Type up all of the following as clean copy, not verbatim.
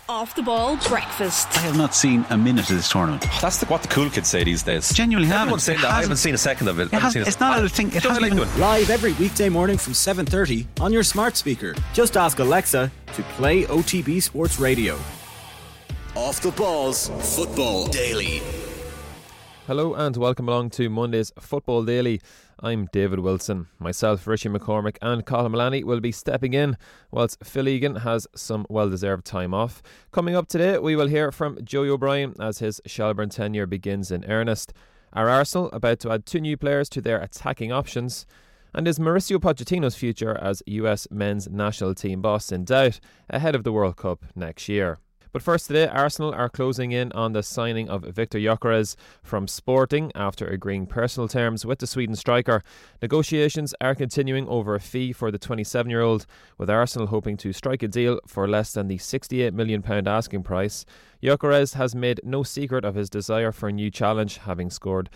Off the Ball Breakfast. I have not seen a minute of this tournament. That's what the cool kids say these days. Genuinely haven't. Everyone's saying that. I haven't seen a second of it. It's not a thing. It hasn't been live every weekday morning from 7:30 on your smart speaker. Just ask Alexa to play OTB Sports Radio. Off the Balls Football Daily. Hello and welcome along to Monday's Football Daily. I'm David Wilson. Myself, Richie McCormick and Colin Mullaney will be stepping in whilst Phil Egan has some well-deserved time off. Coming up today, we will hear from Joey O'Brien as his Shelbourne tenure begins in earnest. Are Arsenal about to add 2 new players to their attacking options? And is Mauricio Pochettino's future as US men's national team boss in doubt ahead of the World Cup next year? But first today, Arsenal are closing in on the signing of Victor Gyökeres from Sporting after agreeing personal terms with the Sweden striker. Negotiations are continuing over a fee for the 27-year-old, with Arsenal hoping to strike a deal for less than the £68 million asking price. Gyökeres has made no secret of his desire for a new challenge, having scored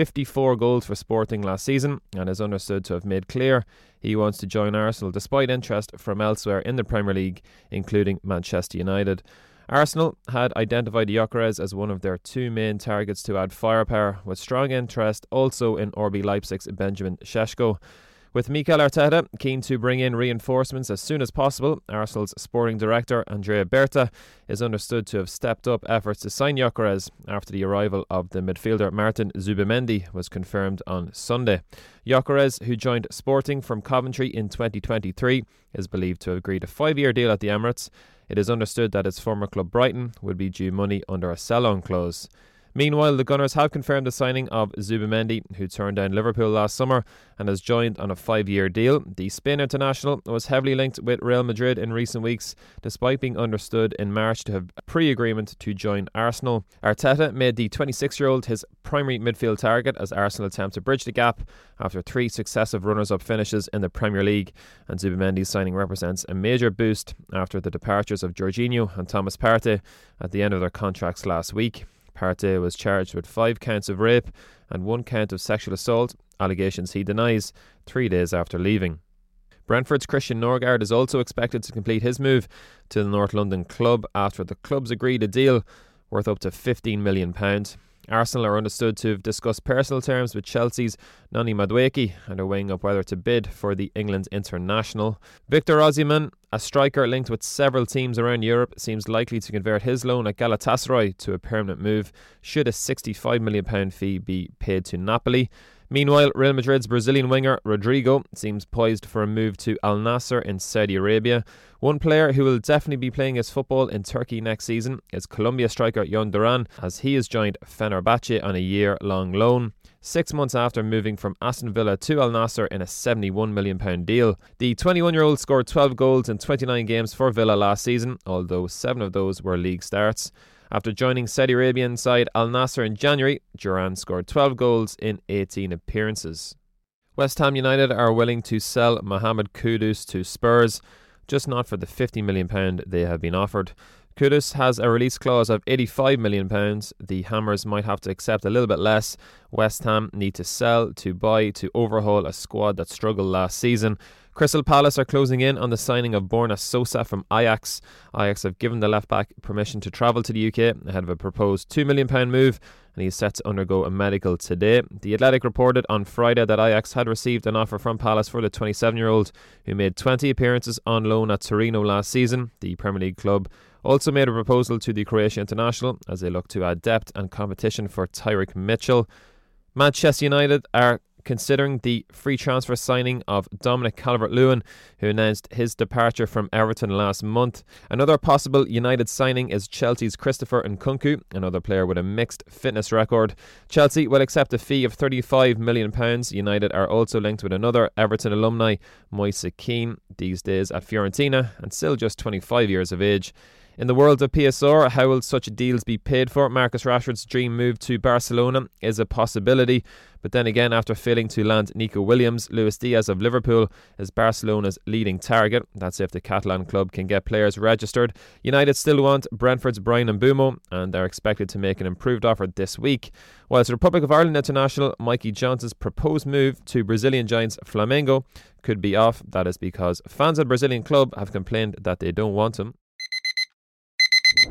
54 goals for Sporting last season and is understood to have made clear he wants to join Arsenal despite interest from elsewhere in the Premier League, including Manchester United. Arsenal had identified Gyökeres as one of their 2 main targets to add firepower, with strong interest also in RB Leipzig's Benjamin Šeško. With Mikel Arteta keen to bring in reinforcements as soon as possible, Arsenal's sporting director Andrea Berta is understood to have stepped up efforts to sign Gyökeres after the arrival of the midfielder Martin Zubimendi was confirmed on Sunday. Gyökeres, who joined Sporting from Coventry in 2023, is believed to have agreed a 5-year deal at the Emirates. It is understood that his former club Brighton would be due money under a sell-on clause. Meanwhile, the Gunners have confirmed the signing of Zubimendi, who turned down Liverpool last summer and has joined on a 5-year deal. The Spain international was heavily linked with Real Madrid in recent weeks, despite being understood in March to have a pre-agreement to join Arsenal. Arteta made the 26-year-old his primary midfield target as Arsenal attempt to bridge the gap after 3 successive runners-up finishes in the Premier League, and Zubimendi's signing represents a major boost after the departures of Jorginho and Thomas Partey at the end of their contracts last week. Partey was charged with 5 counts of rape and 1 count of sexual assault, allegations he denies 3 days after leaving. Brentford's Christian Norgard is also expected to complete his move to the North London club after the clubs agreed a deal worth up to £15 million. Arsenal are understood to have discussed personal terms with Chelsea's Noni Madueke and are weighing up whether to bid for the England international. Victor Osimhen, a striker linked with several teams around Europe, seems likely to convert his loan at Galatasaray to a permanent move should a £65 million fee be paid to Napoli. Meanwhile, Real Madrid's Brazilian winger Rodrigo seems poised for a move to Al Nassr in Saudi Arabia. One player who will definitely be playing his football in Turkey next season is Colombia striker Yon Duran, as he has joined Fenerbahce on a year-long loan, 6 months after moving from Aston Villa to Al Nassr in a £71 million deal. The 21-year-old scored 12 goals in 29 games for Villa last season, although 7 of those were league starts. After joining Saudi Arabian side Al Nassr in January, Duran scored 12 goals in 18 appearances. West Ham United are willing to sell Mohamed Kudus to Spurs, just not for the £50 million they have been offered. Kudus has a release clause of £85 million. The Hammers might have to accept a little bit less. West Ham need to sell, to buy, to overhaul a squad that struggled last season. Crystal Palace are closing in on the signing of Borna Sosa from Ajax. Ajax have given the left-back permission to travel to the UK ahead of a proposed £2 million move, and he is set to undergo a medical today. The Athletic reported on Friday that Ajax had received an offer from Palace for the 27-year-old, who made 20 appearances on loan at Torino last season. The Premier League club also made a proposal to the Croatia international as they look to add depth and competition for Tyrick Mitchell. Manchester United are considering the free transfer signing of Dominic Calvert-Lewin, who announced his departure from Everton last month. Another possible United signing is Chelsea's Christopher Nkunku, another player with a mixed fitness record. Chelsea will accept a fee of £35 million. United are also linked with another Everton alumni, Moise Kean, these days at Fiorentina and still just 25 years of age. In the world of PSR, how will such deals be paid for? Marcus Rashford's dream move to Barcelona is a possibility, but then again, after failing to land Nico Williams, Luis Diaz of Liverpool is Barcelona's leading target. That's if the Catalan club can get players registered. United still want Brentford's Bryan Mbeumo and are expected to make an improved offer this week. Whilst Republic of Ireland international Mikey Johnson's proposed move to Brazilian giants Flamengo could be off, that is because fans of the Brazilian club have complained that they don't want him.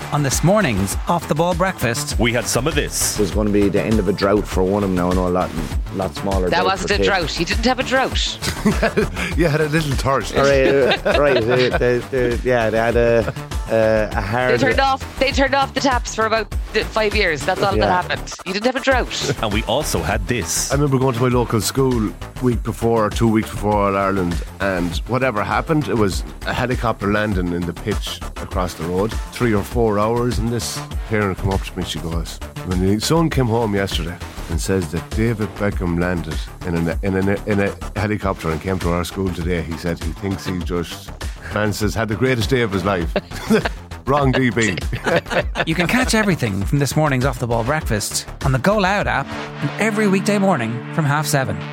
On this morning's Off the Ball Breakfast, We had some of this. It was going to be the end of a drought for one of them now. I know a lot smaller. That wasn't a drought. You didn't have a drought. You had a little thirst. Right. They had a hard. They turned off the taps for about 5 years. That's all that happened. You didn't have a drought. And we also had this. I remember going to my local school week before, 2 weeks before All Ireland, and whatever happened, it was a helicopter landing in the pitch across the road. 3 or 4 hours, and this parent come up to me. She goes, when his son came home yesterday and says that David Beckham landed in a helicopter and came to our school today, he said he thinks he just, Francis, had the greatest day of his life. Wrong DB. you can catch everything from this morning's Off the Ball Breakfast on the Go Loud app and every weekday morning from 7:30.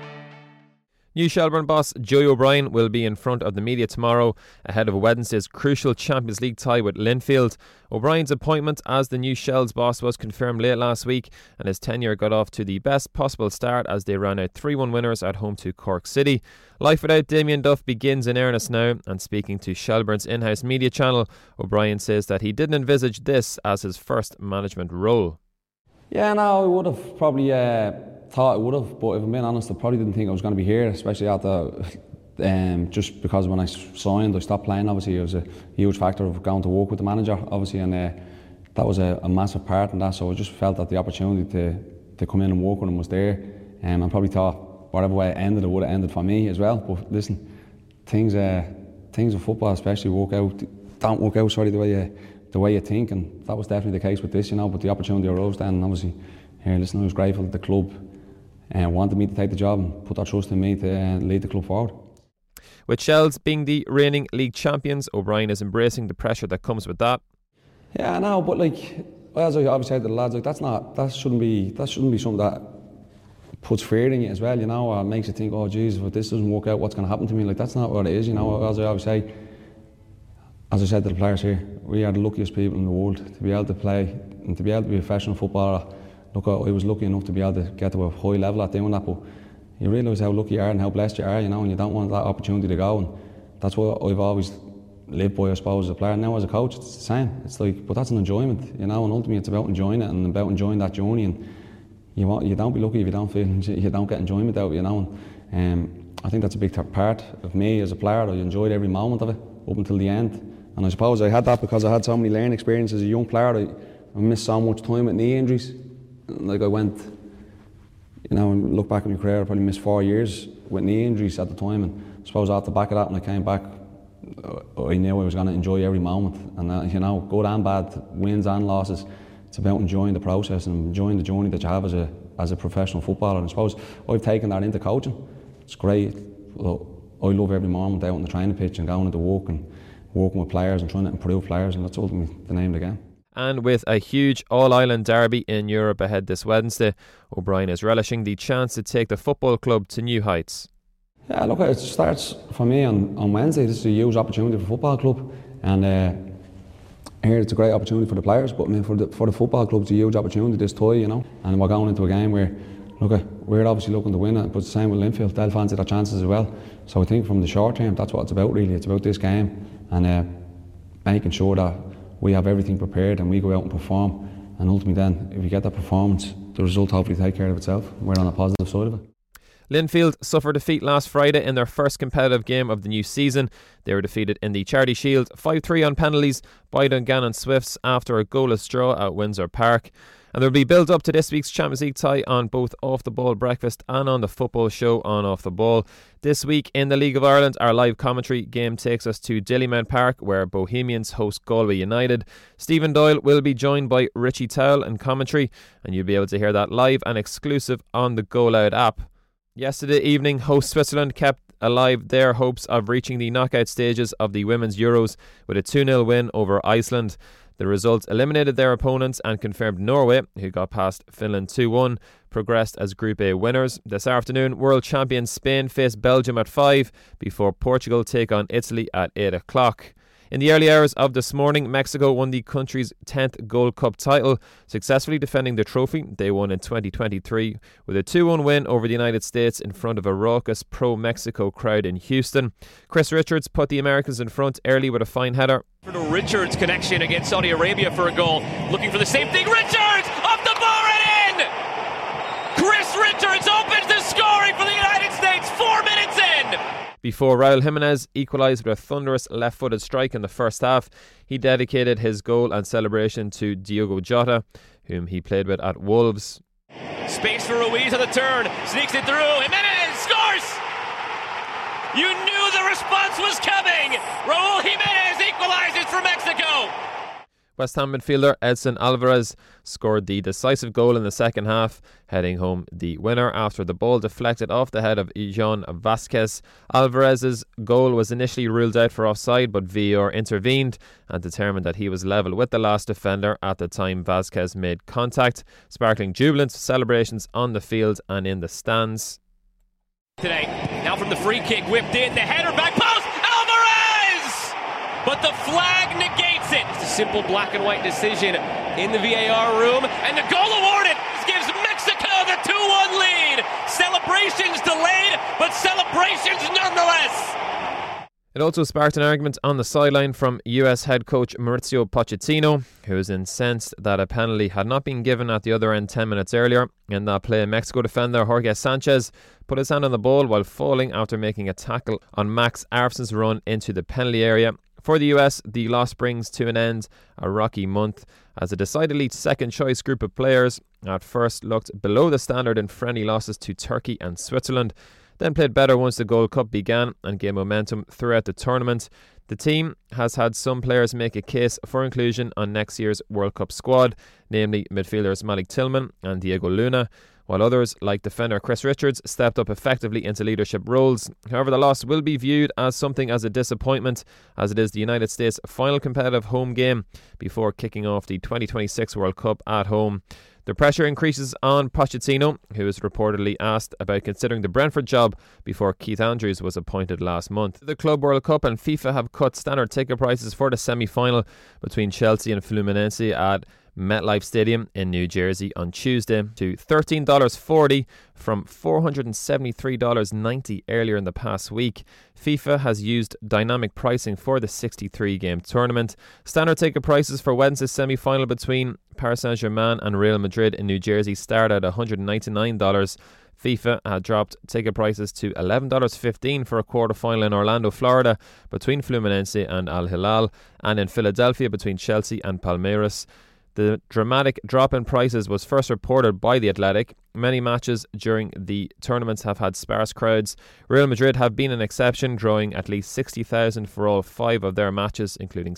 New Shelbourne boss Joey O'Brien will be in front of the media tomorrow ahead of Wednesday's crucial Champions League tie with Linfield. O'Brien's appointment as the new Shells boss was confirmed late last week, and his tenure got off to the best possible start as they ran out 3-1 winners at home to Cork City. Life without Damien Duff begins in earnest now, and speaking to Shelbourne's in-house media channel, O'Brien says that he didn't envisage this as his first management role. Yeah, no, I would have probably thought I would have, but if I'm being honest, I probably didn't think I was going to be here, especially after just because when I signed, I stopped playing. Obviously, it was a huge factor of going to work with the manager, obviously, and that was a massive part in that. So I just felt that the opportunity to come in and work with him was there, and I probably thought whatever way it ended, it would have ended for me as well. But listen, things in football, especially, don't work out. Sorry, the way you think, and that was definitely the case with this, But the opportunity arose then, and obviously, I was grateful that the club wanted me to take the job and put their trust in me to lead the club forward. With Shells being the reigning league champions, O'Brien is embracing the pressure that comes with that. Yeah, I know, but as I always said to the lads, that shouldn't be something that puts fear in you as well, or makes you think, oh geez, if this doesn't work out, what's going to happen to me? That's not what it is, As I always say, as I said to the players here, we are the luckiest people in the world to be able to play and to be able to be a professional footballer. Look, I was lucky enough to be able to get to a high level at doing that, but you realise how lucky you are and how blessed you are, and you don't want that opportunity to go, and that's what I've always lived by, I suppose, as a player. Now as a coach, it's the same. It's but that's an enjoyment, and ultimately it's about enjoying it and about enjoying that journey, and you don't be lucky if you don't feel you don't get enjoyment out of it, and I think that's a big part of me as a player. I enjoyed every moment of it up until the end, and I suppose I had that because I had so many learning experiences as a young player. I missed so much time with knee injuries. I went, and look back at my career, I probably missed 4 years with knee injuries at the time, and I suppose off the back of that, when I came back, I knew I was going to enjoy every moment, and good and bad, wins and losses, it's about enjoying the process and enjoying the journey that you have as a professional footballer, and I suppose I've taken that into coaching. It's great. I love every moment out on the training pitch and going into work and working with players and trying to improve players, and that's ultimately the name of the game. And with a huge All-Ireland derby in Europe ahead this Wednesday, O'Brien is relishing the chance to take the football club to new heights. Yeah, look, it starts for me on Wednesday. This is a huge opportunity for the football club, and here it's a great opportunity for the players, but for the football club it's a huge opportunity, this tie, and we're going into a game where, we're obviously looking to win it, but it's the same with Linfield. They'll fancy their chances as well. So I think from the short term, that's what it's about really. It's about this game and making sure that we have everything prepared and we go out and perform, and ultimately then, if we get that performance, the result hopefully take care of itself. We're on the positive side of it. Linfield suffered defeat last Friday in their first competitive game of the new season. They were defeated in the Charity Shield 5-3 on penalties by Dungannon Swifts after a goalless draw at Windsor Park. And there will be build up to this week's Champions League tie on both Off the Ball Breakfast and on the football show on Off the Ball. This week in the League of Ireland, our live commentary game takes us to Dillymount Park, where Bohemians host Galway United. Stephen Doyle will be joined by Richie Towell in commentary, and you'll be able to hear that live and exclusive on the Go Loud app. Yesterday evening, host Switzerland kept alive their hopes of reaching the knockout stages of the Women's Euros with a 2-0 win over Iceland. The result eliminated their opponents and confirmed Norway, who got past Finland 2-1, progressed as Group A winners. This afternoon, world champion Spain face Belgium at 5 before Portugal take on Italy at 8 o'clock. In the early hours of this morning, Mexico won the country's 10th Gold Cup title, successfully defending the trophy they won in 2023 with a 2-1 win over the United States in front of a raucous pro-Mexico crowd in Houston. Chris Richards put the Americans in front early with a fine header. For the Richards connection against Saudi Arabia for a goal. Looking for the same thing. Richards! Off the bar and in! Chris Richards opens the scoring for the United States 4 minutes in! Before Raul Jimenez equalised with a thunderous left-footed strike in the first half, he dedicated his goal and celebration to Diogo Jota, whom he played with at Wolves. Space for Ruiz on the turn. Sneaks it through. Jimenez scores! You knew the response was coming! Raul Jimenez equalises for Mexico! West Ham midfielder Edson Alvarez scored the decisive goal in the second half, heading home the winner after the ball deflected off the head of Jon Vasquez. Alvarez's goal was initially ruled out for offside, but VAR intervened and determined that he was level with the last defender at the time Vasquez made contact, sparkling jubilant celebrations on the field and in the stands. Today, now from the free kick, whipped in, the header, back post, Alvarez! But the flag negates it. It's a simple black and white decision in the VAR room, and the goal awarded. This gives Mexico the 2-1 lead. Celebrations delayed, but celebrations nonetheless. It also sparked an argument on the sideline from US head coach Mauricio Pochettino, who was incensed that a penalty had not been given at the other end 10 minutes earlier. In that play, Mexico defender Jorge Sanchez put his hand on the ball while falling after making a tackle on Max Arfson's run into the penalty area. For the US, the loss brings to an end a rocky month as a decidedly second-choice group of players at first looked below the standard in friendly losses to Turkey and Switzerland, then played better once the Gold Cup began and gained momentum throughout the tournament. The team has had some players make a case for inclusion on next year's World Cup squad, namely midfielders Malik Tillman and Diego Luna, while others, like defender Chris Richards, stepped up effectively into leadership roles. However, the loss will be viewed as something as a disappointment, as it is the United States' final competitive home game before kicking off the 2026 World Cup at home. The pressure increases on Pochettino, who was reportedly asked about considering the Brentford job before Keith Andrews was appointed last month. The Club World Cup and FIFA have cut standard ticket prices for the semi-final between Chelsea and Fluminense at MetLife Stadium in New Jersey on Tuesday to $13.40 from $473.90 earlier in the past week. FIFA has used dynamic pricing for the 63-game tournament. Standard ticket prices for Wednesday's semi-final between Paris Saint-Germain and Real Madrid in New Jersey start at $199. FIFA had dropped ticket prices to $11.15 for a quarter-final in Orlando, Florida between Fluminense and Al Hilal, and in Philadelphia between Chelsea and Palmeiras. The dramatic drop in prices was first reported by The Athletic. Many matches during the tournaments have had sparse crowds. Real Madrid have been an exception, drawing at least 60,000 for all 5 of their matches, including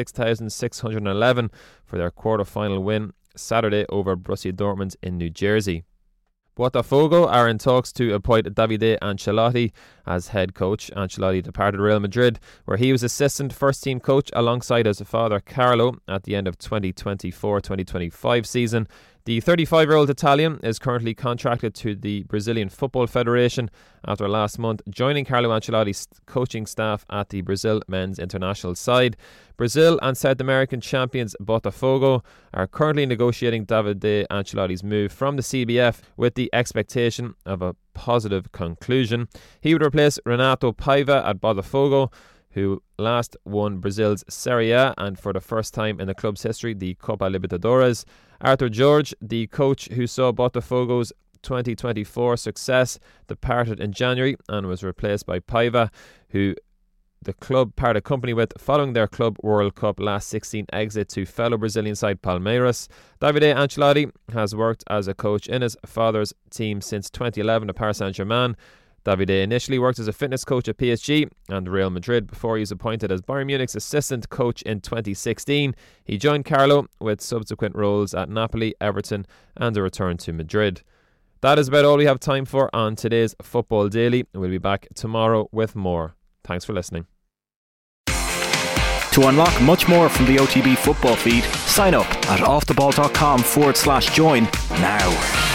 76,611 for their quarter-final win Saturday over Borussia Dortmund in New Jersey. Botafogo are in talks to appoint Davide Ancelotti as head coach. Ancelotti departed Real Madrid, where he was assistant first-team coach alongside his father Carlo at the end of 2024-2025 season. The 35-year-old Italian is currently contracted to the Brazilian Football Federation after last month joining Carlo Ancelotti's coaching staff at the Brazil men's international side. Brazil and South American champions Botafogo are currently negotiating Davide Ancelotti's move from the CBF with the expectation of a positive conclusion. He would replace Renato Paiva at Botafogo, who last won Brazil's Serie A and for the first time in the club's history the Copa Libertadores. Arthur Jorge, the coach who saw Botafogo's 2024 success, departed in January and was replaced by Paiva, who the club parted company with following their Club World Cup last 16 exit to fellow Brazilian side Palmeiras. Davide Ancelotti has worked as a coach in his father's team since 2011 at Paris Saint-Germain. Davide initially worked as a fitness coach at PSG and Real Madrid before he was appointed as Bayern Munich's assistant coach in 2016. He joined Carlo with subsequent roles at Napoli, Everton and a return to Madrid. That is about all we have time for on today's Football Daily. We'll be back tomorrow with more. Thanks for listening. To unlock much more from the OTB football feed, sign up at offtheball.com/join now.